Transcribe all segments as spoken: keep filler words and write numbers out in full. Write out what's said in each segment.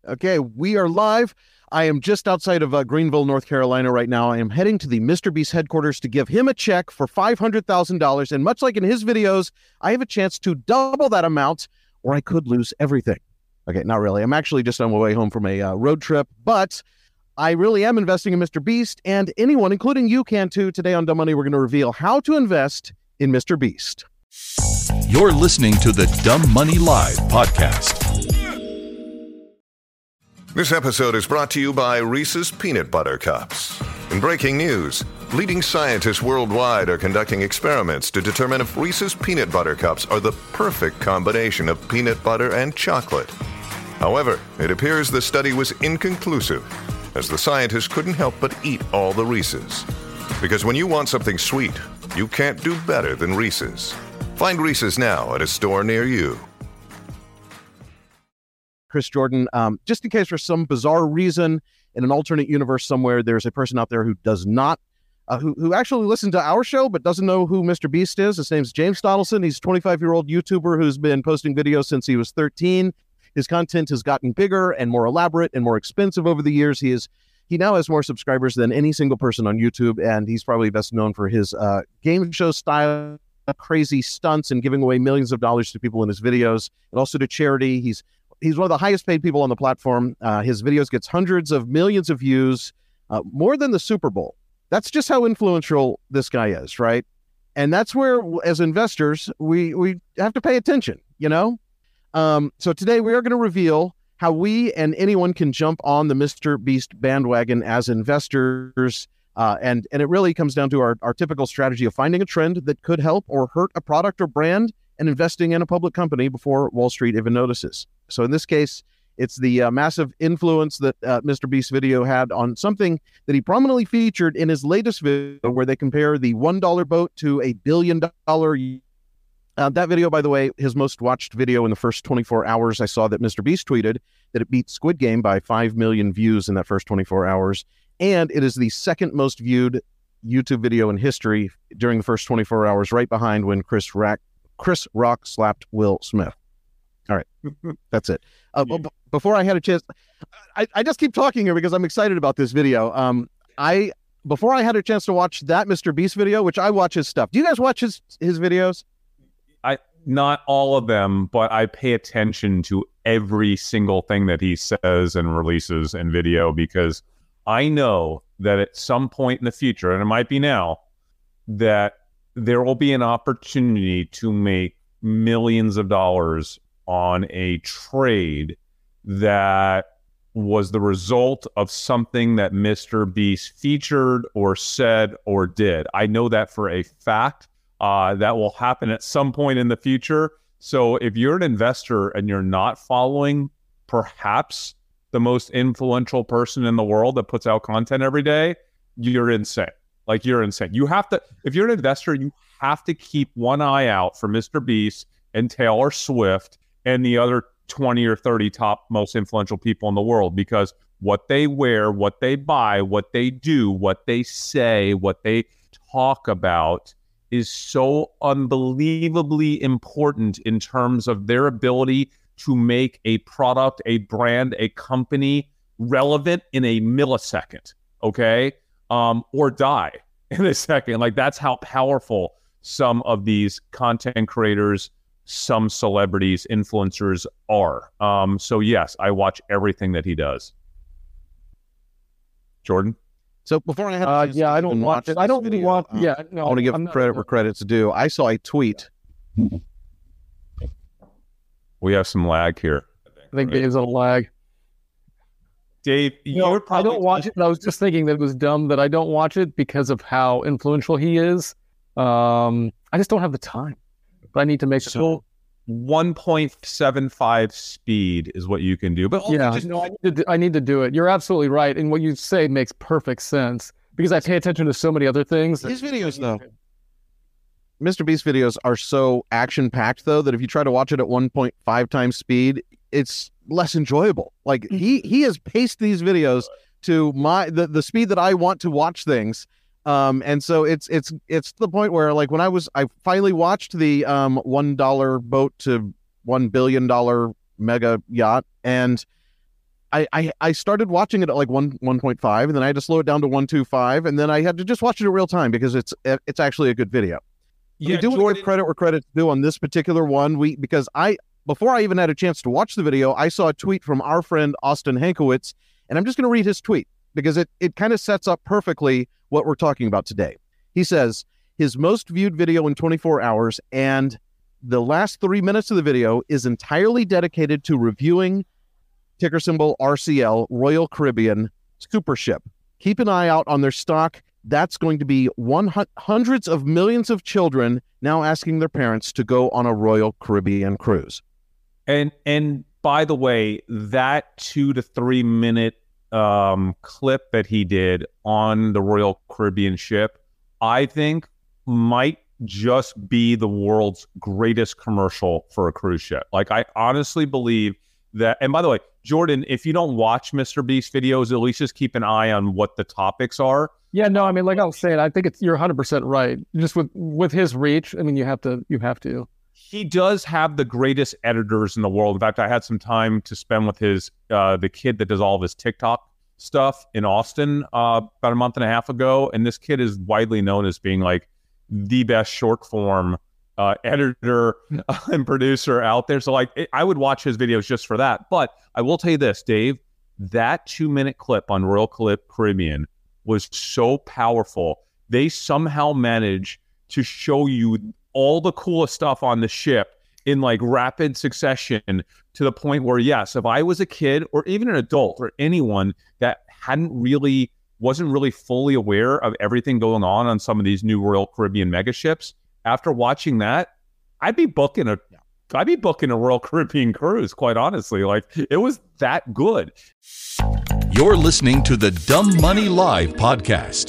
Okay, we are live. I am just outside of uh, Greenville, North Carolina right now. I am heading to the Mister Beast headquarters to give him a check for five hundred thousand dollars. And much like in his videos, I have a chance to double that amount, or I could lose everything. Okay, not really. I'm actually just on my way home from a uh, road trip, but I really am investing in Mister Beast, and anyone, including you, can too. Today on Dumb Money, we're going to reveal how to invest in Mister Beast. You're listening to the Dumb Money Live podcast. This episode is brought to you by Reese's Peanut Butter Cups. In breaking news, leading scientists worldwide are conducting experiments to determine if Reese's Peanut Butter Cups are the perfect combination of peanut butter and chocolate. However, it appears the study was inconclusive, as the scientists couldn't help but eat all the Reese's. Because when you want something sweet, you can't do better than Reese's. Find Reese's now at a store near you. Chris Jordan, um, just in case for some bizarre reason in an alternate universe somewhere, there's a person out there who does not, uh, who, who actually listened to our show but doesn't know who Mister Beast is. His name's James Donaldson. He's a twenty-five-year-old YouTuber who's been posting videos since he was thirteen. His content has gotten bigger and more elaborate and more expensive over the years. He is he now has more subscribers than any single person on YouTube, and he's probably best known for his uh, game show style, crazy stunts, and giving away millions of dollars to people in his videos, and also to charity. He's He's one of the highest paid people on the platform. Uh, his videos gets hundreds of millions of views, uh, more than the Super Bowl. That's just how influential this guy is, right? And that's where, as investors, we, we have to pay attention, you know? Um, so today we are going to reveal how we and anyone can jump on the Mister Beast bandwagon as investors. Uh, and, and it really comes down to our, our typical strategy of finding a trend that could help or hurt a product or brand and investing in a public company before Wall Street even notices. So in this case, it's the uh, massive influence that uh, Mister Beast's video had on something that he prominently featured in his latest video, where they compare the one dollar boat to a billion dollar. Uh, that video, by the way, his most watched video in the first twenty-four hours. I saw that Mister Beast tweeted that it beat Squid Game by five million views in that first twenty-four hours. And it is the second most viewed YouTube video in history during the first twenty-four hours, right behind when Chris Rock, Chris Rock slapped Will Smith. All right, that's it. Uh, b- before I had a chance, I, I just keep talking here because I'm excited about this video. Um, I before I had a chance to watch that Mister Beast video, which I watch his stuff. Do you guys watch his his videos? I not all of them, but I pay attention to every single thing that he says and releases in video, because I know that at some point in the future, and it might be now, that there will be an opportunity to make millions of dollars on a trade that was the result of something that Mister Beast featured or said or did. I know that for a fact. Uh, that will happen at some point in the future. So if you're an investor and you're not following perhaps the most influential person in the world that puts out content every day, you're insane. Like, you're insane. You have to, if you're an investor, you have to keep one eye out for Mister Beast and Taylor Swift and the other twenty or thirty top most influential people in the world, because what they wear, what they buy, what they do, what they say, what they talk about is so unbelievably important in terms of their ability to make a product, a brand, a company relevant in a millisecond, okay? Um, or die in a second. Like, that's how powerful some of these content creators, some celebrities, influencers are. Um, so yes, I watch everything that he does. Jordan? So before I had, uh, yeah, I don't watch it. I don't video, want. uh, Yeah, no. I want to give I'm not, credit where credit's due. I saw a tweet. We have some lag here. I think Dave's on a lag. Dave, You know, you're probably, I don't watch it, but I was just thinking that it was dumb that I don't watch it because of how influential he is. Um, I just don't have the time. But I need to make the time. so one point seven five speed is what you can do. But also Yeah, just, no, I need, to do, I need to do it. You're absolutely right. And what you say makes perfect sense because I pay attention to so many other things. His videos, though, Mister Beast videos are so action-packed, though, that if you try to watch it at one point five times speed, it's less enjoyable. Like, he he has paced these videos to my the, the speed that I want to watch things. Um, and so it's it's it's to the point where, like, when I was I finally watched the um one dollar boat to one billion dollar mega yacht, and I, I I started watching it at like one one point five, and then I had to slow it down to one two five, and then I had to just watch it in real time because it's it's actually a good video. Yeah, we do Jordan, give credit where credit's due on this particular one. We because I before I even had a chance to watch the video, I saw a tweet from our friend Austin Hankowitz, and I'm just going to read his tweet because it it kind of sets up perfectly what we're talking about today. He says his most viewed video in twenty-four hours, and the last three minutes of the video is entirely dedicated to reviewing ticker symbol R C L, Royal Caribbean Super Ship. Keep an eye out on their stock. That's going to be one hundreds of millions of children now asking their parents to go on a Royal Caribbean cruise. And and by the way, that two to three minute um, clip that he did on the Royal Caribbean ship, I think might just be the world's greatest commercial for a cruise ship. Like, I honestly believe that, and by the way, Jordan, if you don't watch Mister Beast videos, at least just keep an eye on what the topics are. Yeah, no, I mean, like I was saying, I think it's you're one hundred percent right. Just with with his reach, I mean, you have to you have to. He does have the greatest editors in the world. In fact, I had some time to spend with his uh, the kid that does all of his TikTok stuff in Austin uh, about a month and a half ago, and this kid is widely known as being like the best short form uh, editor and producer out there. So like, it, I would watch his videos just for that. But I will tell you this, Dave, that two minute clip on Royal Caribbean was so powerful. They somehow managed to show you all the coolest stuff on the ship in like rapid succession to the point where, yes, if I was a kid or even an adult or anyone that hadn't really wasn't really fully aware of everything going on on some of these new Royal Caribbean mega ships, after watching that, I'd be booking a, I'd be booking a Royal Caribbean cruise, quite honestly. Like, it was that good. You're listening to the Dumb Money Live podcast.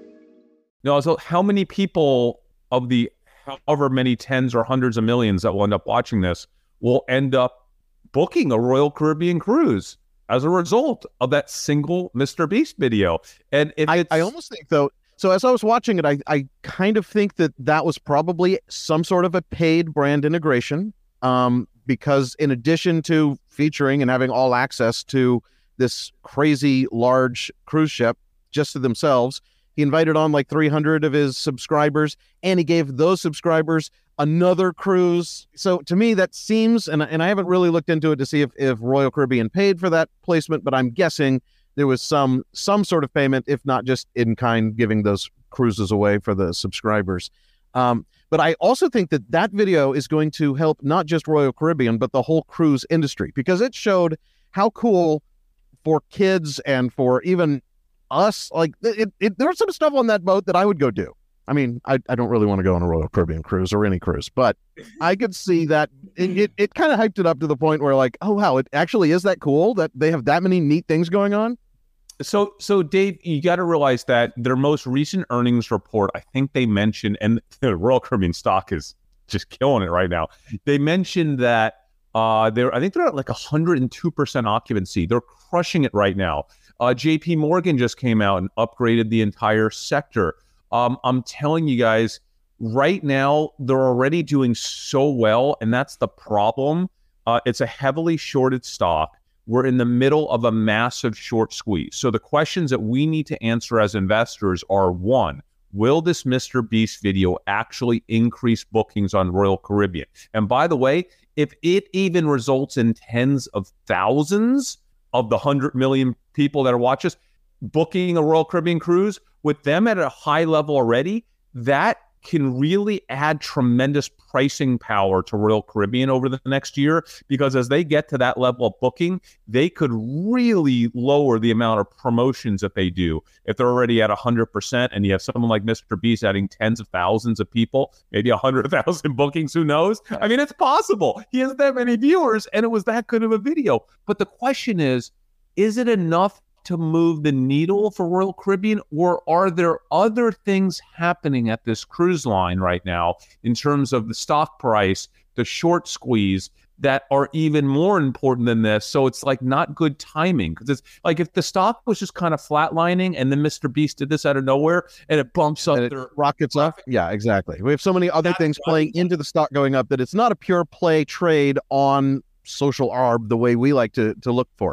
Now, so how many people of the however many tens or hundreds of millions that will end up watching this will end up booking a Royal Caribbean cruise as a result of that single Mister Beast video? And if I, it's... I almost think, though, so as I was watching it, I, I kind of think that that was probably some sort of a paid brand integration, um, because in addition to featuring and having all access to this crazy large cruise ship just to themselves, he invited on like three hundred of his subscribers, and he gave those subscribers another cruise. So to me, that seems, and, and I haven't really looked into it to see if, if Royal Caribbean paid for that placement, but I'm guessing there was some some sort of payment, if not just in kind, giving those cruises away for the subscribers. Um, but I also think that that video is going to help not just Royal Caribbean, but the whole cruise industry, because it showed how cool for kids and for even us, like it, it, there's some stuff on that boat that I would go do. I mean, I, I don't really want to go on a Royal Caribbean cruise or any cruise, but I could see that it, it, it kind of hyped it up to the point where like, oh, wow, it actually is that cool that they have that many neat things going on. So, so Dave, you got to realize that their most recent earnings report, I think they mentioned, and the Royal Caribbean stock is just killing it right now. They mentioned that uh, they're, I think they're at like one hundred two percent occupancy. They're crushing it right now. Uh, J P Morgan just came out and upgraded the entire sector. Um, I'm telling you guys, right now, they're already doing so well, and that's the problem. Uh, it's a heavily shorted stock. We're in the middle of a massive short squeeze. So the questions that we need to answer as investors are, one, will this Mister Beast video actually increase bookings on Royal Caribbean? And by the way, if it even results in tens of thousands of the one hundred million people that are watching us booking a Royal Caribbean cruise, with them at a high level already, that can really add tremendous pricing power to Royal Caribbean over the next year, because as they get to that level of booking, they could really lower the amount of promotions that they do. If they're already at one hundred percent and you have someone like Mister Beast adding tens of thousands of people, maybe one hundred thousand bookings, who knows? I mean, it's possible. He has that many viewers, and it was that good of a video. But the question is, is it enough to move the needle for Royal Caribbean, or are there other things happening at this cruise line right now in terms of the stock price, the short squeeze, that are even more important than this? So it's like not good timing, because it's like if the stock was just kind of flatlining and then Mister Beast did this out of nowhere and it bumps up, and it their rockets up. Yeah, exactly. We have so many other That's things right. playing into the stock going up that it's not a pure play trade on social arb the way we like to to look for it.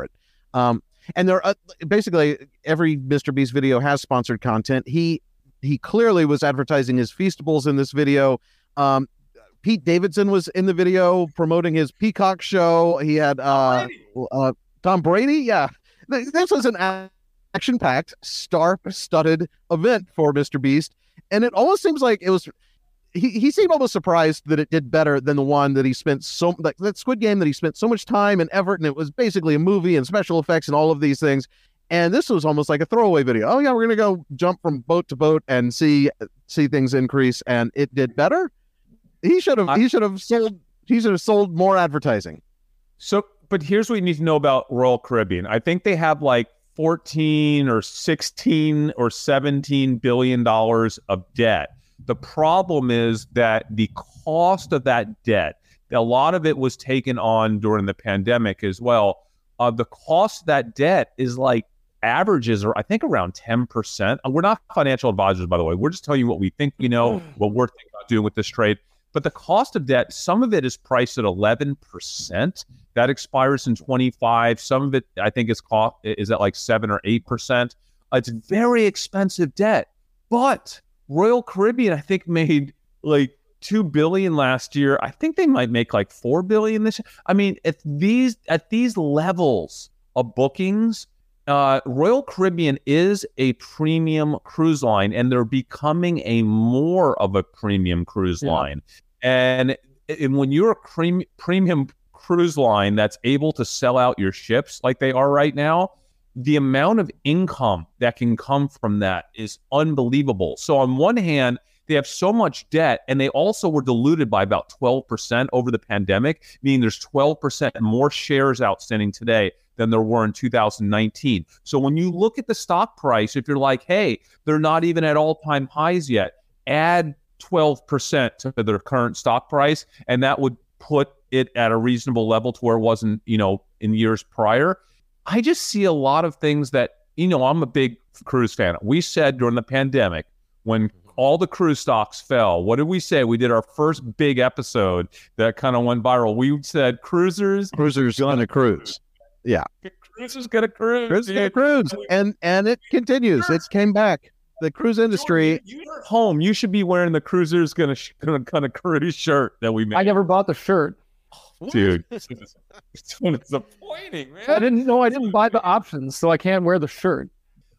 Um, and there, uh, basically, every Mister Beast video has sponsored content. He he clearly was advertising his Feastables in this video. Um, Pete Davidson was in the video promoting his Peacock show. He had uh, uh, Tom Brady. Yeah, this was an action-packed, star-studded event for Mister Beast, and it almost seems like it was. He he seemed almost surprised that it did better than the one that he spent so like that Squid Game that he spent so much time and effort, and it was basically a movie and special effects and all of these things. And this was almost like a throwaway video. Oh yeah, we're gonna go jump from boat to boat and see see things increase, and it did better. He should have. He should have sold. He should have sold more advertising. So, but here's what you need to know about Royal Caribbean. I think they have like fourteen or sixteen or seventeen billion dollars of debt. The problem is that the cost of that debt, a lot of it was taken on during the pandemic as well. Uh, the cost of that debt is like averages are, I think, around ten percent. We're not financial advisors, by the way. We're just telling you what we think we know, what we're thinking about doing with this trade. But the cost of debt, some of it is priced at eleven percent. That expires in twenty-five. Some of it, I think, is cost is at like seven or eight percent. It's very expensive debt. But Royal Caribbean, I think, made like two billion dollars last year. I think they might make like four billion dollars this year. I mean, at these at these levels of bookings, uh, Royal Caribbean is a premium cruise line, and they're becoming a more of a premium cruise yeah. line. And, and when you're a pre- premium cruise line that's able to sell out your ships like they are right now, the amount of income that can come from that is unbelievable. So on one hand, they have so much debt, and they also were diluted by about twelve percent over the pandemic, meaning there's twelve percent more shares outstanding today than there were in two thousand nineteen. So when you look at the stock price, if you're like, hey, they're not even at all-time highs yet, add twelve percent to their current stock price, and that would put it at a reasonable level to where it wasn't, you know, in years prior. I just see a lot of things that, you know, I'm a big cruise fan. We said during the pandemic, when all the cruise stocks fell, what did we say? We did our first big episode that kind of went viral. We said cruisers, cruisers gonna cruise. Yeah, cruisers gonna cruise. Cruisers gonna cruise, and and it continues. It came back. The cruise industry. Jordan, you're at home. You should be wearing the cruisers gonna gonna kind of cruise shirt that we made. I never bought the shirt. Dude, it's disappointing, man. I didn't know I didn't buy the options, so I can't wear the shirt.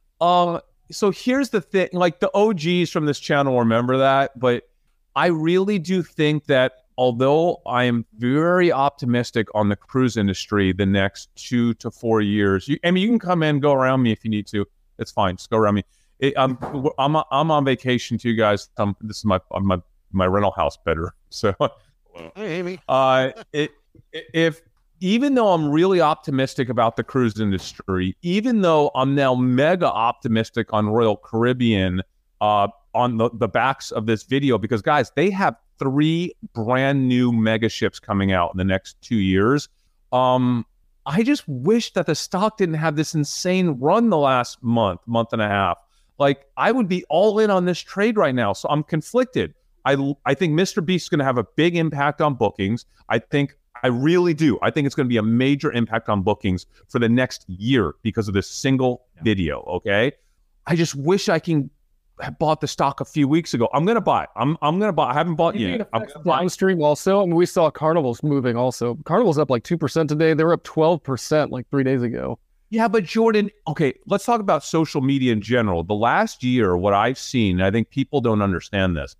Um, so here's the thing, like the O Gs from this channel remember that, but I really do think that although I am very optimistic on the cruise industry the next two to four years, you, I mean, you can come in, go around me if you need to. It's fine, just go around me. It, I'm I'm I'm on vacation too, guys. Um, this is my my my rental house better, so. Hey, Amy. uh, it, if even though I'm really optimistic about the cruise industry, even though I'm now mega optimistic on Royal Caribbean, uh, on the, the backs of this video, because guys, they have three brand new mega ships coming out in the next two years. Um, I just wish that the stock didn't have this insane run the last month, month and a half. Like, I would be all in on this trade right now. So I'm conflicted. I, I think Mister Beast is going to have a big impact on bookings. I think, I really do. I think it's going to be a major impact on bookings for the next year because of this single yeah. video, okay? I just wish I can have bought the stock a few weeks ago. I'm going to buy it. I'm I'm going to buy I haven't bought it yet. I'm gonna buy downstream also. I mean, we saw Carnival's moving also. Carnival's up like two percent today. They were up twelve percent like three days ago. Yeah, but Jordan, okay, let's talk about social media in general. The last year, what I've seen, I think people don't understand this.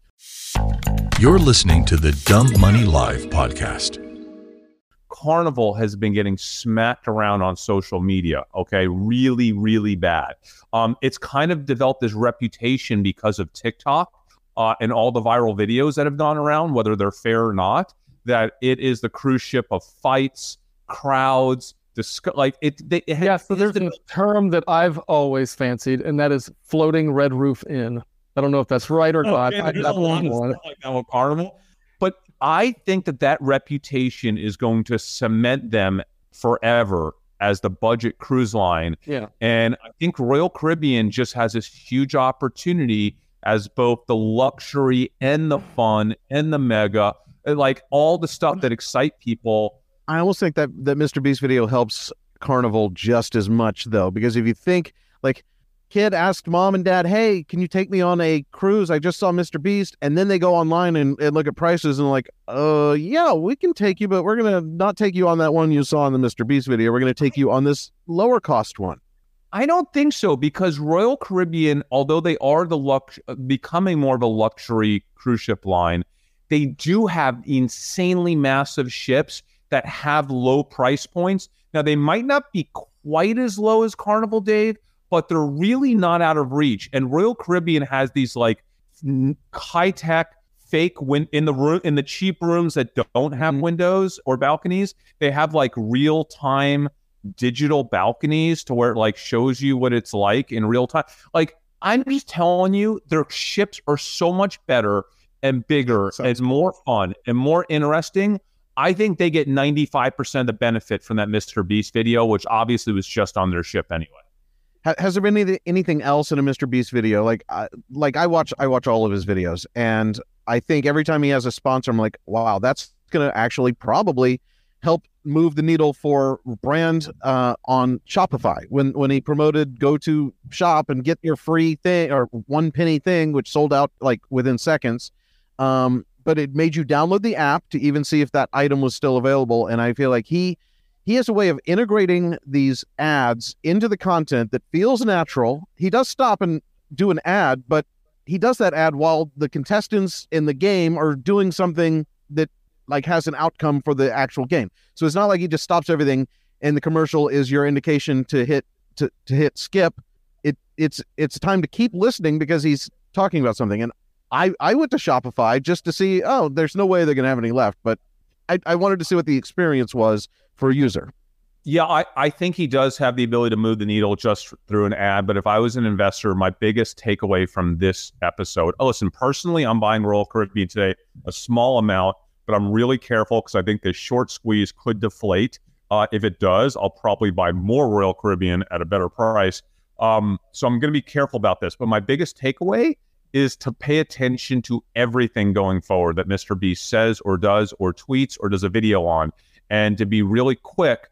You're listening to the Dumb Money Live podcast. Carnival has been getting smacked around on social media, okay? Really, really bad. Um, it's kind of developed this reputation because of TikTok uh, and all the viral videos that have gone around, whether they're fair or not, that it is the cruise ship of fights, crowds, disc- like it. They, it yeah, so there's a term that I've always fancied, and that is floating Red Roof Inn. I don't know if that's right or oh, not. Man, I there's a lot of stuff like that with Carnival. But I think that that reputation is going to cement them forever as the budget cruise line. Yeah. And I think Royal Caribbean just has this huge opportunity as both the luxury and the fun and the mega, and like all the stuff that excite people. I almost think that that Mister Beast video helps Carnival just as much, though, because if you think, like, kid asked mom and dad, hey, can you take me on a cruise? I just saw Mister Beast. And then they go online and, and look at prices and like, uh, yeah, we can take you, but we're going to not take you on that one you saw in the Mister Beast video. We're going to take you on this lower cost one. I don't think so, because Royal Caribbean, although they are the lux- becoming more of a luxury cruise ship line, they do have insanely massive ships that have low price points. Now, they might not be quite as low as Carnival, Dave, but they're really not out of reach. And Royal Caribbean has these like high-tech fake win- in the room in the cheap rooms that don't have windows or balconies. They have like real-time digital balconies to where it like shows you what it's like in real time. Like, I'm just telling you, their ships are so much better and bigger Sounds and more fun and more interesting. I think they get ninety-five percent of the benefit from that Mister Beast video, which obviously was just on their ship anyway. Has there been any, anything else in a Mister Beast video? Like, uh, like I watch, I watch all of his videos, and I think every time he has a sponsor, I'm like, wow, that's going to actually probably help move the needle for brand uh, on Shopify. When when he promoted go to shop and get your free thing or one penny thing, which sold out like within seconds, um, but it made you download the app to even see if that item was still available. And I feel like he. He has a way of integrating these ads into the content that feels natural. He does stop and do an ad, but he does that ad while the contestants in the game are doing something that like has an outcome for the actual game. So it's not like he just stops everything and the commercial is your indication to hit to, to hit skip. It it's it's time to keep listening because he's talking about something. And I, I went to Shopify just to see, oh, there's no way they're going to have any left, but I, I wanted to see what the experience was for a user. Yeah, I, I think he does have the ability to move the needle just through an ad. But if I was an investor, my biggest takeaway from this episode, oh, listen, personally, I'm buying Royal Caribbean today, a small amount, but I'm really careful because I think this short squeeze could deflate. Uh, if it does, I'll probably buy more Royal Caribbean at a better price. Um, so I'm going to be careful about this. But my biggest takeaway is to pay attention to everything going forward that Mister Beast says or does or tweets or does a video on, and to be really quick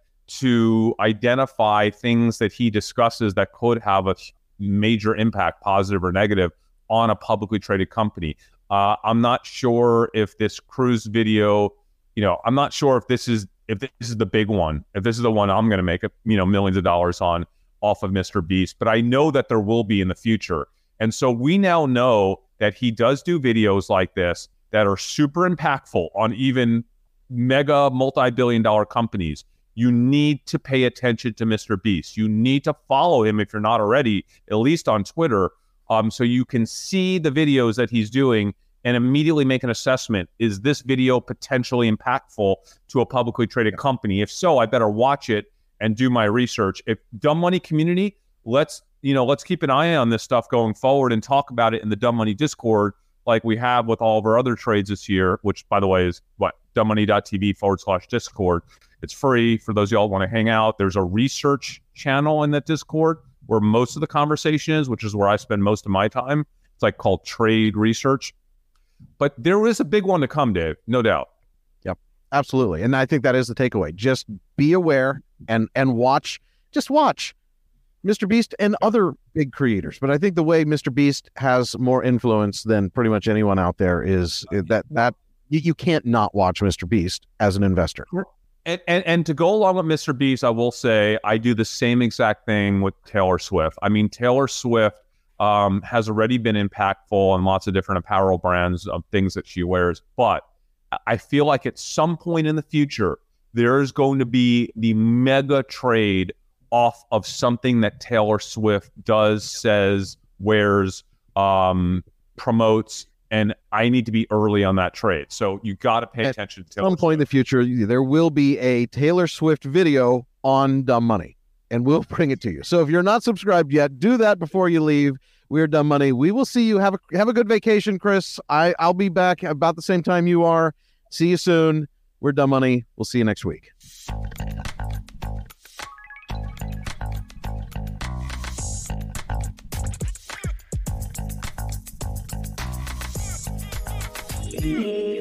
to identify things that he discusses that could have a major impact, positive or negative, on a publicly traded company. Uh, I'm not sure if this cruise video, you know, I'm not sure if this is if this is the big one, if this is the one I'm going to make, you know, millions of dollars on off of Mister Beast, but I know that there will be in the future. And so we now know that he does do videos like this that are super impactful on even mega multi-billion dollar companies. You need to pay attention to Mister Beast. You need to follow him if you're not already, at least on Twitter, um, so you can see the videos that he's doing and immediately make an assessment. Is this video potentially impactful to a publicly traded company? If so, I better watch it and do my research. If Dumb Money community, let's you know, let's keep an eye on this stuff going forward and talk about it in the Dumb Money Discord like we have with all of our other trades this year, which, by the way, is what? dumbmoney.tv forward slash Discord. It's free for those of y'all who want to hang out. There's a research channel in that Discord where most of the conversation is, which is where I spend most of my time. It's like called Trade Research. But there is a big one to come, Dave, no doubt. Yep, absolutely. And I think that is the takeaway. Just be aware and and watch, just watch Mister Beast and other big creators. But I think the way Mister Beast has more influence than pretty much anyone out there is that that you, you can't not watch Mister Beast as an investor. And, and and to go along with Mister Beast, I will say I do the same exact thing with Taylor Swift. I mean, Taylor Swift um, has already been impactful on lots of different apparel brands of things that she wears. But I feel like at some point in the future, there is going to be the mega trade off of something that Taylor Swift does, says, wears, um, promotes, and I need to be early on that trade. So you got to pay At attention to Taylor some point Swift. in the future, there will be a Taylor Swift video on Dumb Money, and we'll bring it to you. So if you're not subscribed yet, do that before you leave. We're Dumb Money. We will see you. Have a have a good vacation, Chris. I, I'll be back about the same time you are. See you soon. We're Dumb Money. We'll see you next week. Yeah.